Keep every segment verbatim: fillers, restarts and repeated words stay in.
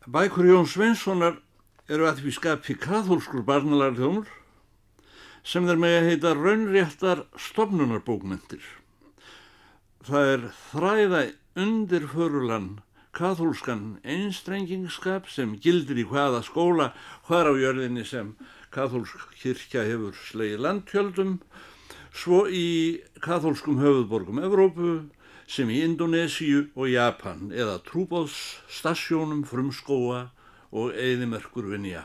Bækur Jóns Sveinssonar eru að því skapi kaþólskur barnalærdómur sem þeir mega heita raunréttar stofnunarbókmenntir. Það er þræða undirförulan kaþólskan einstrengingsskap sem gildir í hvaða skóla hvar á jörðinni sem kaþólsk kirkja hefur slegið landtjöldum, svo í kaþólskum höfuðborgum Evrópu sem í Indónesíu og Japan eða trúboðsstasjónum frumskóga og eyðimerkurvinja.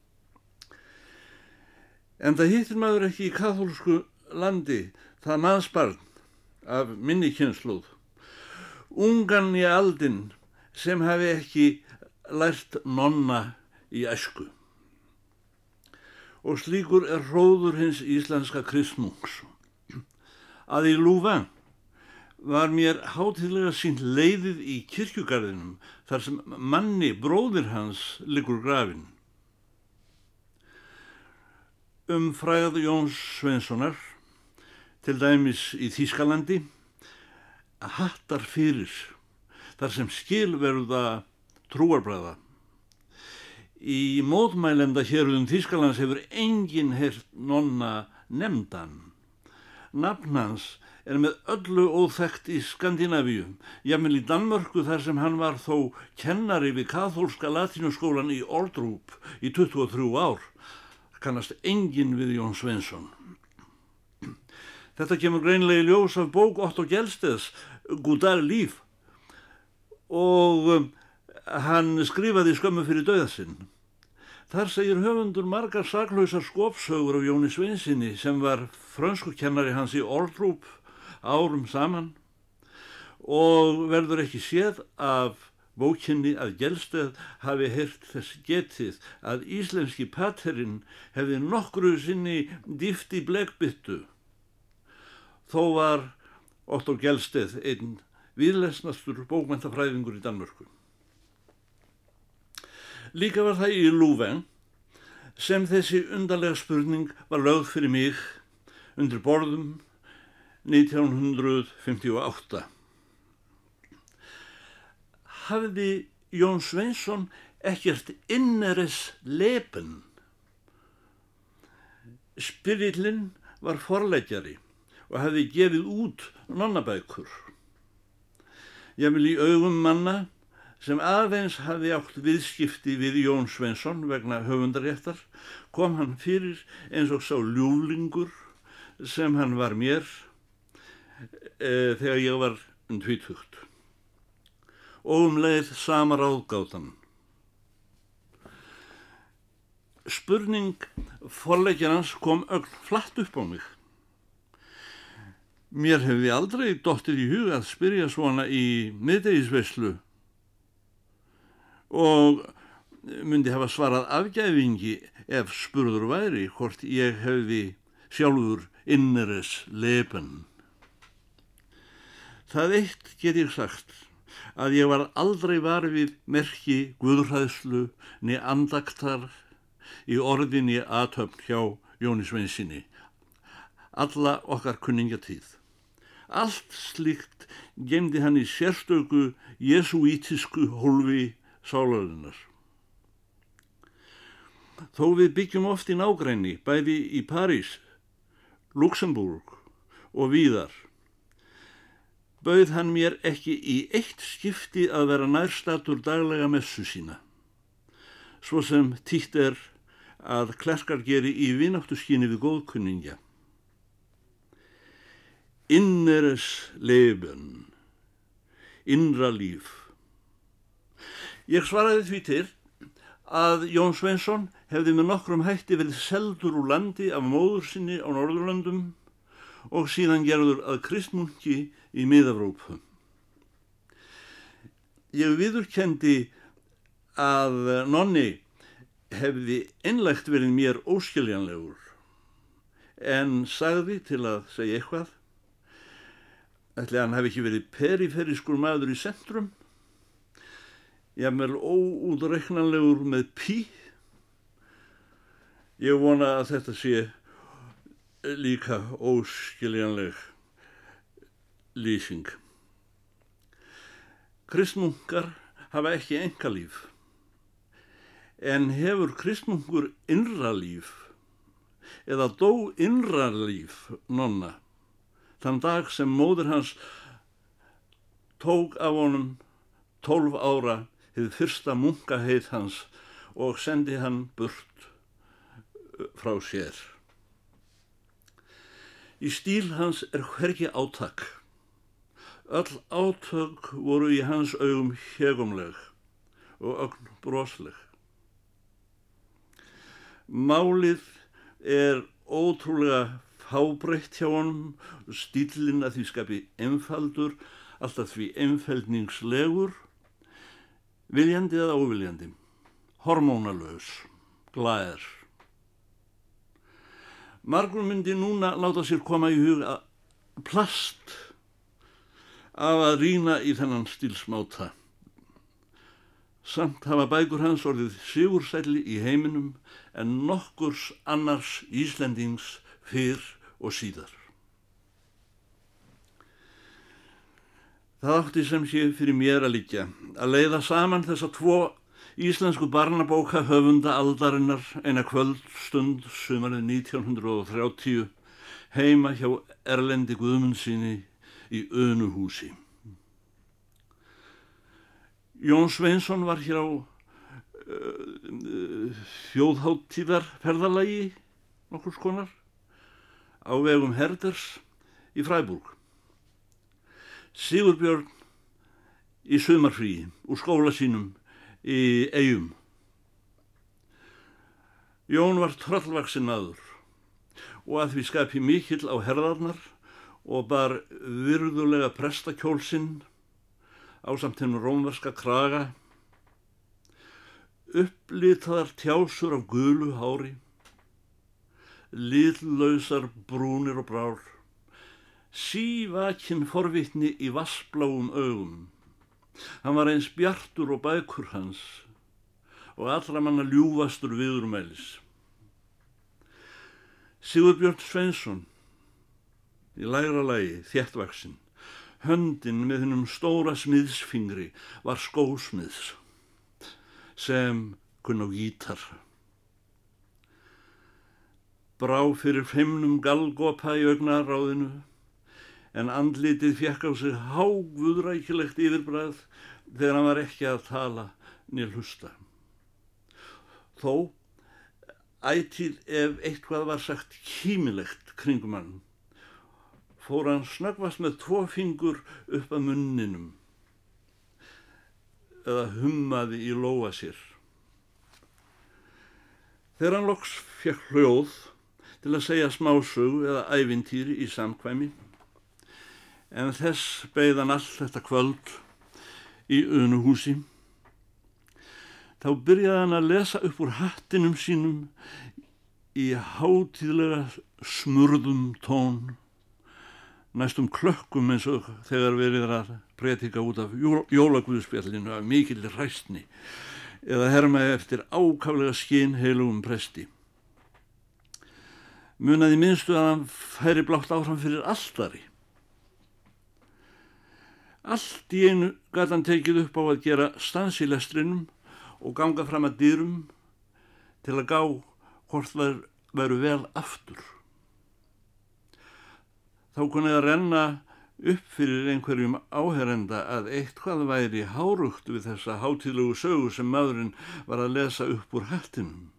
En það hittir maður ekki í kaþólsku landi það mannsbarn af minni kynslóð, ungan í aldinn sem hafi ekki lært nonna í æsku. Og slíkur er hróður hins íslenska kristmungs. Að í Louvain var mér hátíðlega sýnt leiðið í kirkjugarðinum þar sem manni bróðir hans liggur grafinn. Um frægð Jóns Sveinssonar, til dæmis í Þýskalandi, hattar fyrir, þar sem skil verða trúarbræða. Í mótmælenda héruðum Þýskalands hefur enginn heyrt nonna nefndan. Nafn hans er með öllu óþekkt í Skandinavíu, jafnvel í Danmörku þar sem hann var þó kennari við kaþólska latínuskólan í Ordrup í tuttugu og þrjú ár, kannast enginn við Jón Sveinsson. Þetta kemur greinilega í ljós af bók Otto Gjelsteds, Godard líf, og hann skrifaði skömmu fyrir dauða sinn. Þar segir höfundur margar saklausar skopsögur af Jóni Sveinssyni sem var frönskukennari hans í Ordrup árum saman og verður ekki séð af bókinni að Gjelsteð hafi heyrt þess getið að íslenski paterinn hefði nokkru sinni dýft í blekbyttu. Þó var Otto Gjelsteð einn víðlesnastur bókmenntafræðingur í Danmörku. Líka var það í Louvain sem þessi undarlega spurning var lögð fyrir mig undir borðum nítján hundrað fimmtíu og átta. Hafði Jón Sveinsson ekkert inneres leben? Spirillinn var forleggjari og hafði gefið út nonnabækur. Jafnvel í augum manna sem aðeins hafði átt viðskipti við Jón Sveinsson vegna höfundaréttar, kom hann fyrir eins og sá ljúflingur sem hann var mér e, þegar ég var um tvítugt. Og um leið sama ráðgátan. Spurning forleggjarans kom ögn flatt upp á mig. Mér hefði aldrei dottið í hug að spyrja svona í miðdegisveislu og myndi hafa svarað afgæfingi ef spurður væri hvort ég hefði sjálfur inneres leben. Það eitt get ég sagt, að ég var aldrei var við merki guðhræðslu né andaktar í orðinni athöfn hjá Jóni Sveinssyni, alla okkar kunningjatíð. Allt slíkt geymdi hann í sérstöku jesúítisku hólfi sálarinnar. Þó við byggjum oft í nágrenni, bæði í París, Luxemburg og víðar, bauð hann mér ekki í eitt skipti að vera nærstatur daglega messu sína, svo sem títt er að klerkar geri í vináttuskyni við góðkunningja. Inneres leben, innra líf. Ég svaraði því til að Jón Sveinsson hefði með nokkrum hætti verið seldur úr landi af móður sinni á Norðurlöndum og síðan gerður að kristmunki í Mið-Evrópu. Ég viðurkenndi að nonni hefði einlægt verið mér óskiljanlegur, en sagði til að segja eitthvað, ætli hann hafi ekki verið periferískur maður í centrum, jafnvel óútreiknanlegur með pí. Ég vona að þetta sé líka óskiljanleg lýsing. Kristmunkar hafa ekki einkalíf. En hefur kristmungur innra líf eða dó innra líf nonna þann dag sem móðir hans tók af honum tólf ára hið fyrsta munkaheit hans og sendi hann burt frá sér. Í stíl hans er hvergi átak. Öll átök voru í hans augum hégumleg og ögn brosleg. Málið er ótrúlega fábreytt hjá honum, stíllinn að því skapi einfaldur, alltaf því einfeldningslegur, viljandi eða óviljandi, hormónalaus, glær. Margur myndi núna láta sér koma í hug að plast af að rýna í þennan stílsmáta. Samt hafa bækur hans orðið sigursælli í heiminum en nokkurs annars Íslendings fyrr og síðar. Það átti sem sé fyrir mér að liggja að leiða saman þessa tvo íslensku barnabóka höfunda aldarinnar eina kvöldstund sumarið nítján hundrað og þrjátíu heima hjá Erlendi Guðmundssyni í Unuhúsi. Jón Sveinsson var hér á uh, þjóðhátíðarferðalagi nokkurs konar á vegum Herders í Freiburg. Sigurbjörn í sumarfríi úr skóla sínum í Eyjum. Jón var tröllvaxinn maður og að því skapi mikill á herðarnar og bar virðulega prestakjól sinn ásamt hennum rómverska kraga, upplitaðar tjásur af gulu hári, litlausar brúnir og brár, sívakin forvitni í vassbláum augum. Hann var eins bjartur og bækur hans og allra manna ljúfastur viðurmælis. Sigurbjörn Sveinsson, í lægra lagi, þéttvaxinn, höndin með hennum stóra smiðsfingri var skósmiðs sem kunn á gítar. Brá fyrir feimnum galgopa í augnaráðinu en andlitið fékk á sig háguðrækilegt yfirbragð þegar hann var ekki að tala né hlusta. Þó ætíð ef eitthvað var sagt kímilegt kringum hann, fór hann snöggvast með tvo fingur upp að munninum eða hummaði í lóa sér. Þegar hann loks fékk hljóð til að segja smásögu eða ævintýri í samkvæmi, en þess beið hann allt þetta kvöld í Unuhúsi, þá byrjaði hann að lesa upp úr hattinum sínum í hátíðlega smurðum tón, næstum klökkum eins og þegar verið er að predika út af jólaguðspjallinu af mikill hræstni eða herma eftir ákaflega skynheilugum presti. Munaði minnstu að hann færi blátt áfram fyrir altari. Allt í einu gat hann tekið upp á að gera stans í lestrinum og ganga fram að dyrum til að gá hvort þær væru vel aftur. Þá kunni að renna upp fyrir einhverjum áherenda að eitthvað væri hárugt við þessa hátíðlegu sögu sem maðurinn var að lesa upp úr hattinum.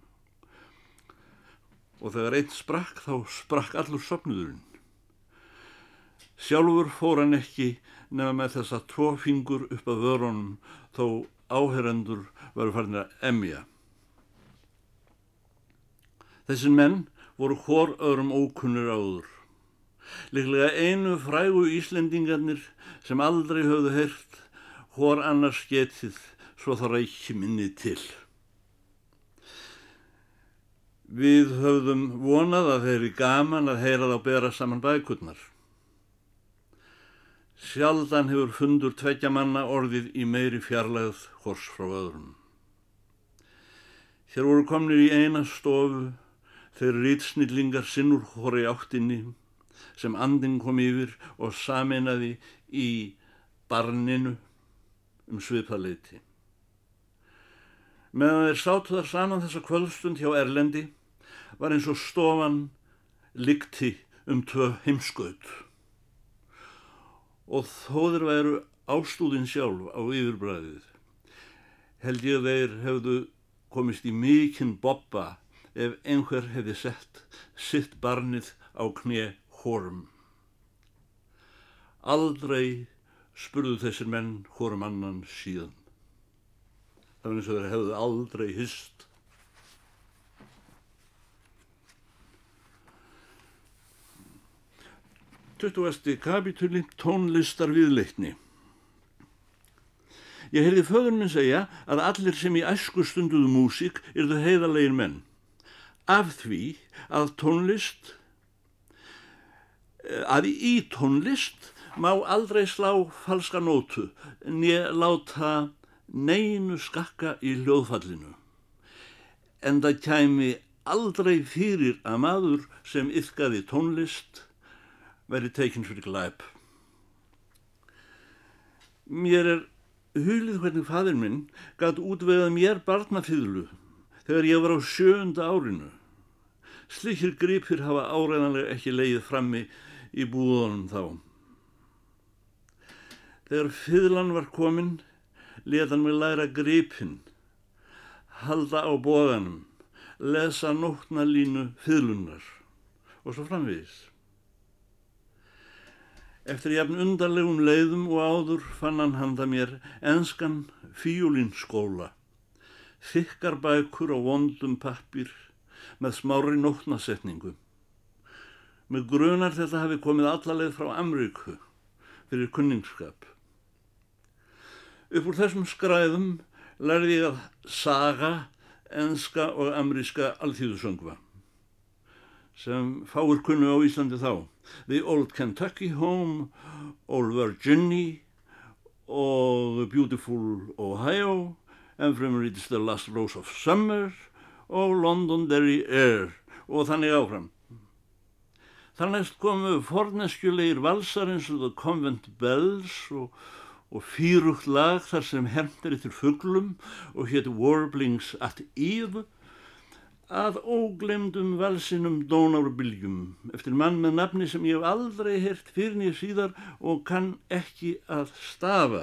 Og þegar einn sprakk, þá sprakk allur sofnuðurinn. Sjálfur fór hann ekki nema með þessa tvo fingur upp að vörunum, þó áherendur varu farnir að emja. Þessir menn voru hvor öðrum ókunnir áður. Líklega einu frægu Íslendingarnir sem aldrei höfðu heyrt hvor annars getið svo það ræki minni til. Við höfðum vonað að þeirri gaman að heyra þá bera saman bækurnar. Sjaldan hefur fundur tveggja manna orðið í meiri fjarlægð hvors frá öðrum. Hér voru komnir í eina stofu þeir ritsnillingar sinnur hvori áttinni sem andinn kom yfir og sameinaði í barninu um svipaleiti. Meðan þeir sátu þar saman þessa kvöldstund hjá Erlendi var eins og stofan lykti um tvö heimskaut. Og þó þeir væru ástúðin sjálf á yfirbræðið, held ég þeir hefðu komist í mikinn bobba ef einhver hefði sett sitt barnið á kné hvorum. Aldrei spurðu þessir menn hvorum annan síðan. Það var eins og þeir hefðu aldrei hist. tuttugasti kapítuli, tónlistar viðleitni. Ég heyrði föður minn segja að allir sem í æsku stunduðu músík yrðu heiðarlegir menn. Af því að tónlist, að í tónlist má aldrei slá falska nótu, né láta neinu skakka í hljóðfallinu. En það kæmi aldrei fyrir að maður sem iðkaði tónlist verið tekinn fyrir glæp. Mér er hulið hvernig faðir minn gat útvegað mér barnafiðlu þegar ég var á sjöunda árinu. Slíkir gripir hafa áreiðanlega ekki legið frammi í búðunum þá. Þegar fiðlan var komin, lét hann mig læra gripinn, halda á boganum, lesa nótnalínu fiðlunar og svo framvegis. Eftir jafn undarlegum leiðum og áður fann hann handa mér enskan fíólínskóla, þykkar bækur á vondum pappír með smári nótnasetningu. Með grunar þetta hafi komið alla leið frá Ameríku fyrir kunningsskap. Upp úr þessum skræðum lærði ég að saga enska og ameríska alþýðusöngva sem fáir kunnu á Íslandi þá. The Old Kentucky Home, Old Virginia og Beautiful Ohio, Ephemeris The Last Rose of Summer og Londonderry Air og þannig áfram. Þar næst komu forneskjulegir valsar eins og The Convent Bells og, og fírugt lag þar sem hermt er eftir fuglum og hét Warblings at Eve, að óglemdum valsinum Dónárbyljum eftir mann með nafni sem ég hef aldrei heyrt fyrr né síðar og kann ekki að stafa.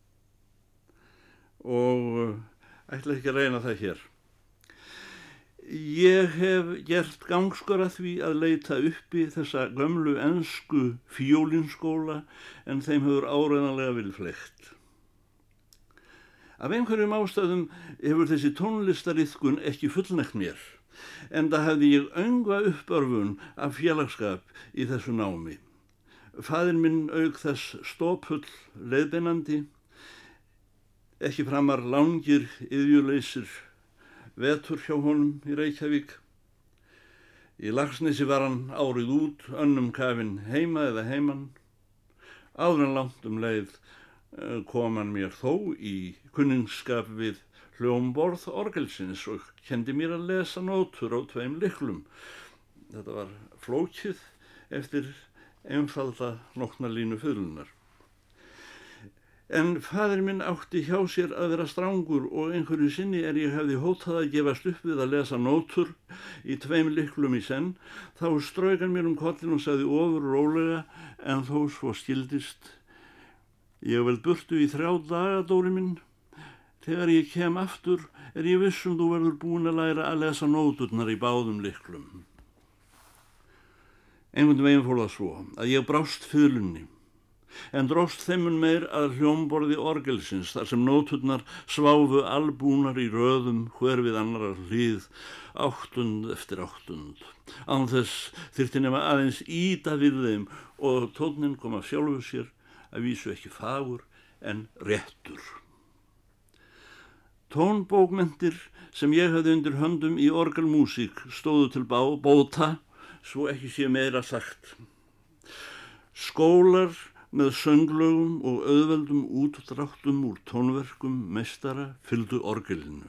Og ætla ekki að reyna það hér. Ég hef gert gangskör að því að leita uppi þessa gömlu ensku fíólínskóla en þeim hefur áreiðanlega verið fleygt. Af einhverjum ástæðum hefur þessi tónlistariðkun ekki fullnægt mér, enda hefði ég öngva uppörfun af félagsskap í þessu námi. Faðir minn auk þess stópull leiðbeinandi, ekki framar langir iðjuleysir vetur hjá honum í Reykjavík. Í Laxnesi var hann árið út, önnum kafinn heima eða heiman. Áður en langt um leið kom hann mér þó í kunningsskap við hljómborð orgelsins og kendi mér að lesa nótur á tveim lyklum. Þetta var flókið eftir einfalda nótnalínu fiðlunar. En faðir minn átti hjá sér að vera strangur og einhverju sinni er ég hefði hótað að gefast upp við að lesa nótur í tveim lyklum í senn, þá strauk hann mér um kollinn og sagði ofur rólega en þó svo skildist: Ég vel burtu í þrjá daga, Dóri minn. Þegar ég kem aftur er ég viss um þú verður búin að læra að lesa nóturnar í báðum lyklum. Einhvern veginn fór það svo að ég brást fiðlunni, en dróst þeimun meir að hljómborði orgelsins þar sem nóturnar sváfu albúnar í röðum hver við annarar hlið, áttund eftir áttund. Án þess þyrfti nema aðeins ýta við þeim og tónninn kom af sjálfu sér, að vísu ekki fagur en réttur. Tónbókmenntir sem ég hafði undir höndum í orgelmúsík stóðu til bóta, svo ekki sé meira sagt. Skólar með sönglögum og auðveldum útdráttum úr tónverkum meistara fylgdu orgelinu.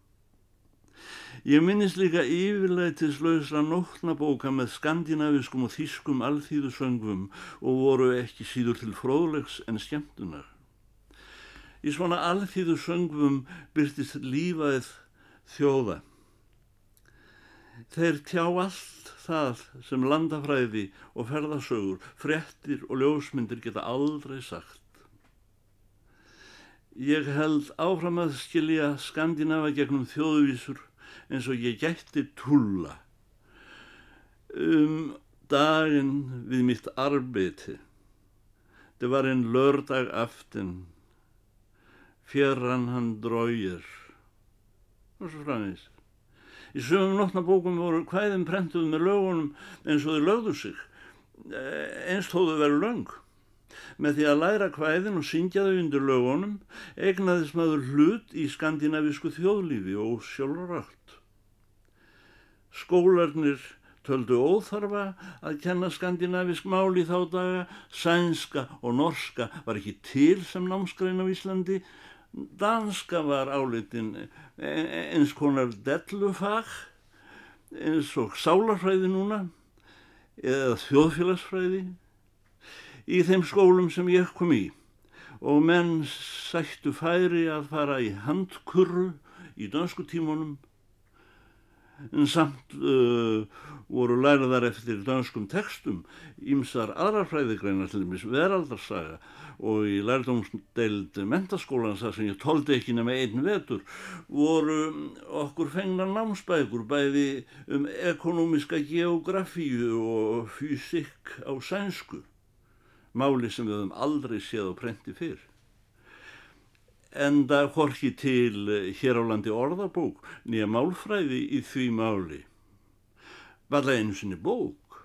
Ég minnist líka yfirlætislausra nótnabóka með skandinaviskum og þýskum alþýðusöngvum og voru ekki síður til fróðlegs en skemmtunar. Í svona alþýðusöngvum birtist lífæð þjóða. Þeir tjá allt það sem landafræði og ferðasögur, fréttir og ljósmyndir geta aldrei sagt. Ég held áfram að skilja Skandinava gegnum þjóðvísur eins og ég gætti Tulla. Um dagen við mitt arbete. Det var en lördag aften. Fjärran hann dröyer. Og svo framvegis. Í sumum nótnabókum voru kvæðin prentuð með lögunum eins og þau lögðu sig, eins þóðu veru löng. Með því að læra kvæðin og syngja þau undir lögunum eignaðist maður hlut í skandinavísku þjóðlífi og sjálfrátt. Skólarnir töldu óþarfa að kenna skandinavísk mál í þá daga, sænska og norska var ekki til sem námsgrein á Íslandi, danska var álitin eins konar dellufag, eins og sálarfræði núna, eða þjóðfélagsfræði, í þeim skólum sem ég kom í, og menn sættu færi að fara í handkurru í dönsku tímunum, en samt uh, voru lærðar eftir dönskum textum ýmsar aðrar fræðigreinar, til dæmis veraldarsaga, og í lærdómsdeild menntaskólans, þar sem ég toldi ekki nema einn vetur, voru okkur fengnar námsbækur bæði um ekonomiska geografíu og fysik á sænsku, máli sem við höfum aldrei séð á prenti fyrr. Enda hvorki til hér á landi orðabók nýja málfræði í því máli. Varla einu sinni bók.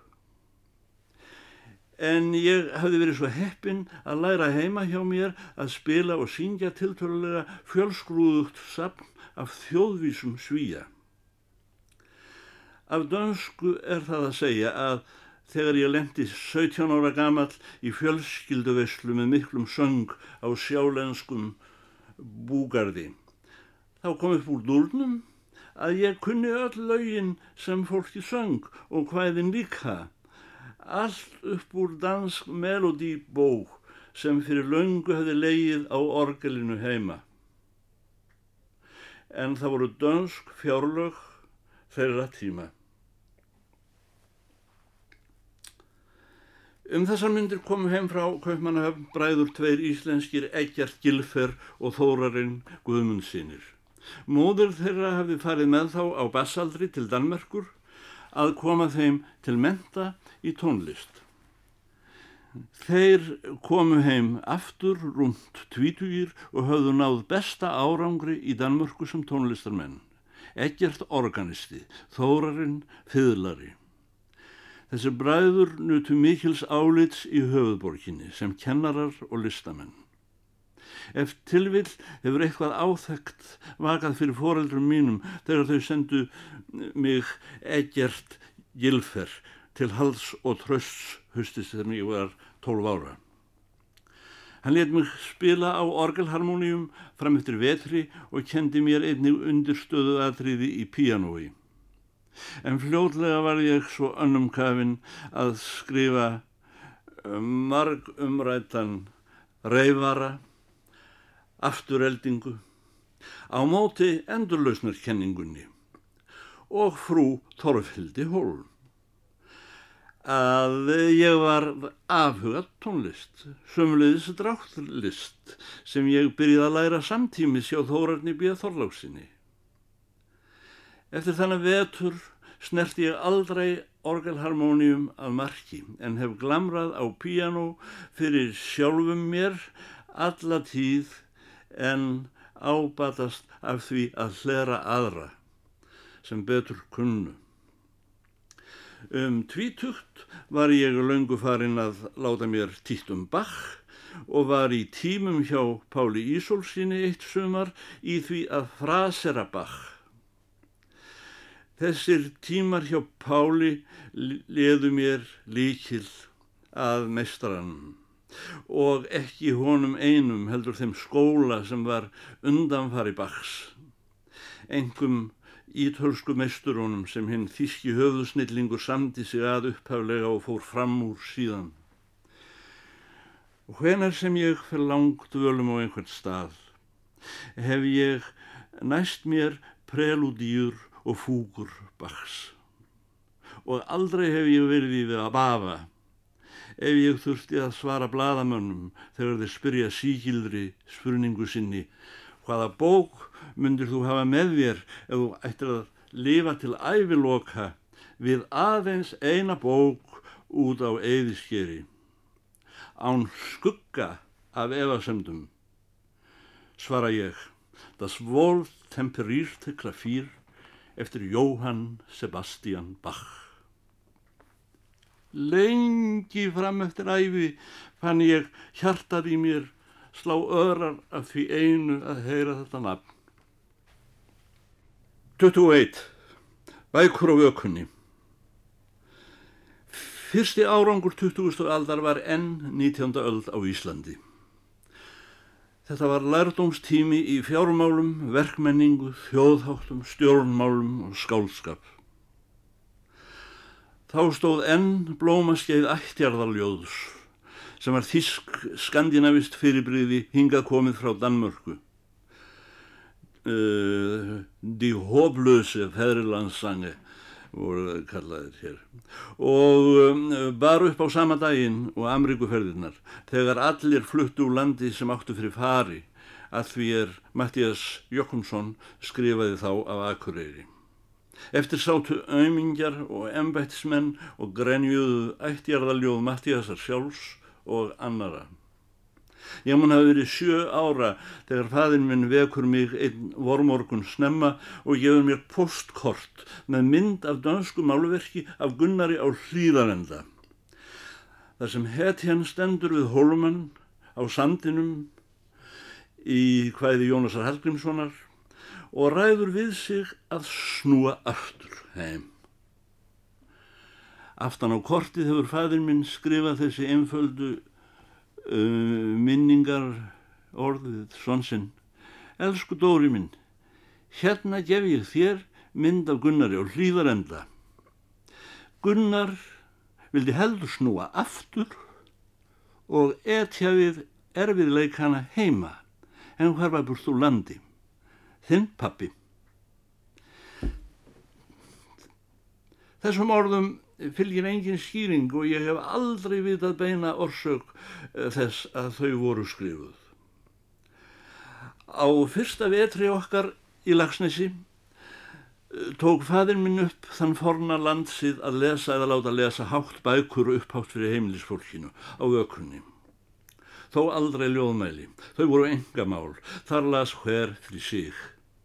En ég hafði verið svo heppinn að læra heima hjá mér að spila og syngja tiltölulega fjölskrúðugt safn af þjóðvísum Svía. Af dönsku er það að segja að þegar ég lenti sautján ára gamall í fjölskylduveislu með miklum söng á sjálenskum búgarði, þá kom upp úr dúrnum að ég kunni öll lögin sem fólki söng og kvæðin líka, allt upp úr dansk melodíbók sem fyrir löngu hefði legið á orgelinu heima. En það voru dönsk fjárlög þeirra tíma. Um þessar myndir komu heim frá Kaupmannahöfn bræður tveir íslenskir, Eggert Gylfer og Þórarinn Guðmundssynir. Móðir þeirra hafði farið með þá á bassaldri til Danmerkur að koma þeim til mennta í tónlist. Þeir komu heim aftur rúmt tvítugir og höfðu náð besta árangri í Danmörku sem tónlistarmenn. Eggert organisti, Þórarinn fiðlari. Þessi bræður nutu mikils álits í höfuðborginni sem kennarar og listamenn. Ef tilvill hefur eitthvað áþekkt vakað fyrir foreldrum mínum þegar þau sendu mig Eggert Gylfer til halds og trausts haustið þegar ég var tólf ára. Hann lét mig spila á orgelharmóníum fram eftir vetri og kendi mér einnig undirstöðuatriði í píanói. En fljótlega var ég svo önnum kafinn að skrifa marg umræddan reyfara, aftureldingu, á móti endurlausnarkenningunni og frú Torfhildi Hólm. Að ég var afhugað tónlist, sömuleiðis dráttlist sem ég byrjaði að læra samtímis hjá Þórarni B. Þorlákssyni. Eftir þannig vetur snerti ég aldrei orgelharmóníum að marki en hef glamrað á píanó fyrir sjálfum mér alla tíð en ábatast af því að hlera aðra sem betur kunnu. Um tvítugt var ég löngu farinn að láta mér títt um Bach og var í tímum hjá Páli Ísólfssyni eitt sumar í því að frasera Bach. Þessir tímar hjá Páli leðu mér lykil að meistaranum og ekki honum einum heldur þeim skóla sem var undanfari Bachs, einkum ítölsku meisturunum sem hinn þýski höfuðsnillingur samdi sig að upphaflega og fór fram úr síðan. Og hvenær sem ég fer langt dvölum á einhvern stað, hef ég næst mér prelúdíur og fúgur Bachs. Og aldrei hef ég verið í við að bafa ef ég þurfti að svara blaðamönnum þegar þeir spyrja sígildri spurningu sinni: hvaða bók myndir þú hafa með þér ef þú ættir að lifa til æviloka við aðeins eina bók út á eyðiskeri, án skugga af efasemdum? Svara ég: Das wohltemperierte Klavier eftir Johann Sebastian Bach. Lengi fram eftir ævi fann ég hjartað í mér slá örar af því einu að heyra þetta nafn. tuttugu og eitt. Bækur á ökunni. Fyrsti árangur tuttugustu aldar var enn nítjánda öld á Íslandi. Þetta var lærdómstími í fjármálum, verkmenningu, þjóðháttum, stjórnmálum og skáldskap. Þá stóð enn blómaskeið ættjarðarljóðs, sem var þýsk skandinavist fyrirbrigði hingað komið frá Danmörku. Uh, Die Håblöse Fædrelandssange voru kallaðir hér. Og um, bar upp á sama daginn og Ameríkuferðirnar, þegar allir fluttu úr landi sem áttu fyrir fari, að því er Matthías Jochumsson skrifaði þá af Akureyri. Eftir sátu aumingjar og embættismenn og grenjuðu ættjarðarljóð Matthíasar sjálfs og annara. Ég mun hafa verið sjö ára þegar faðir minn vekur mig einn vormorgun snemma og gefur mér postkort með mynd af dönsku málverki af Gunnari á Hlíðarenda. Þar sem hetjan stendur við hólmann á sandinum í kvæði Jónasar Hallgrímssonar og ræður við sig að snúa aftur heim. Aftan á kortið hefur faðir minn skrifað þessi einföldu Uh, minningar orðið son sinn: Elsku Dóri minn, hérna gef ég þér mynd af Gunnari á Hlíðarenda. Gunnar vildi heldur snúa aftur og etja við erfiðleikana heima, en hvar var burt úr landi. Þinn pabbi. Þessum orðum fylgir engin skýring og ég hef aldrei vitað beina orsök þess að þau voru skrifuð. Á fyrsta vetri okkar í Laxnesi tók faðir minn upp þann forna landsið að lesa eða láta lesa hátt bækur upphátt fyrir heimilisfólkinu á ökunni. Þó aldrei ljóðmæli, þau voru einkamál, þar las hver fyrir sig.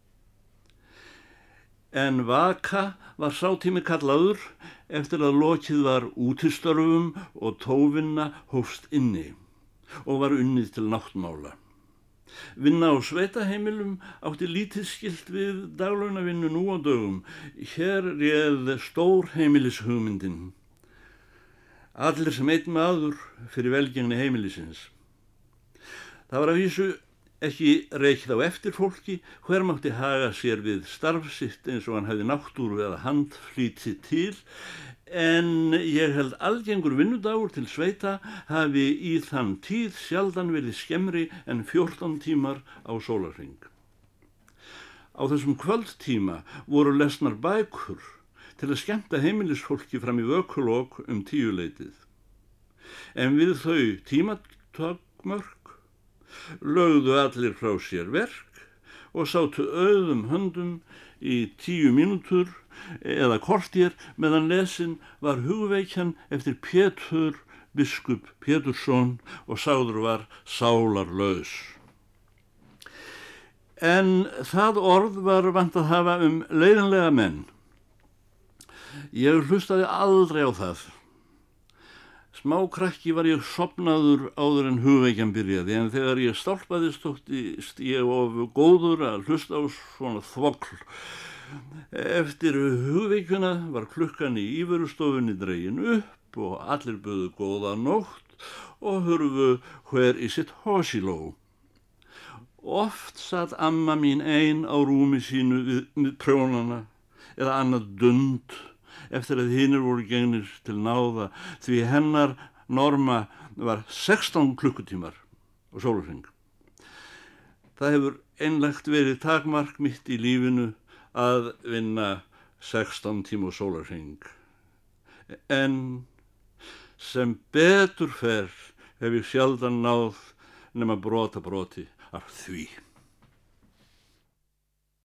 En vaka var sá tími kallaður eftir að lokið var útistörfum og tóvinna hófst inni og var unnið til náttmála. Vinna á sveitaheimilum átti lítið skylt við daglaunavinnu nú á dögum. Hér réð stór heimilishugmyndin. Allir sem einn maður fyrir velgengni heimilisins. Það var að vísu ekki reikið á eftir fólki, hver mátti haga sér við starf sitt eins og hann hefði náttúru eða handflýti til, en ég held algengur vinnudagur til sveita hafi í þann tíð sjaldan verið skemmri en fjórtán tímar á sólarhring. Á þessum kvöldtíma voru lesnar bækur til að skemmta heimilisfólki fram í vökulok um tíuleytið. En við þau tímatakmörk lögðu allir frá sér verk og sátu auðum höndum í tíu mínútur eða kortér meðan lesin var hugveikjan eftir Pétur biskup Pétursson og sagður var sálarlaus. En það orð var vant að hafa um leiðinlega menn. Ég hlustaði aldrei á það. Smákrakki var ég sofnaður áður en hugveikjan byrjaði, en þegar ég stálpaðist þóttist ég of góður að hlusta á svona þvogl. Eftir hugveikjuna var klukkan í íverustofunni dregin upp og allir buðu góða nótt og hurfu hver í sitt hosiló. Oft satt amma mín ein á rúmi sínu við, við prjónana eða annað dund, eftir að hinir voru gengnir til náða, því hennar norma var sextán klukkutímar og sólarhring. Það hefur einlægt verið takmark mitt í lífinu að vinna sextán tíma sólarhring. En sem betur fer hef ég sjaldan náð nema brota broti af því.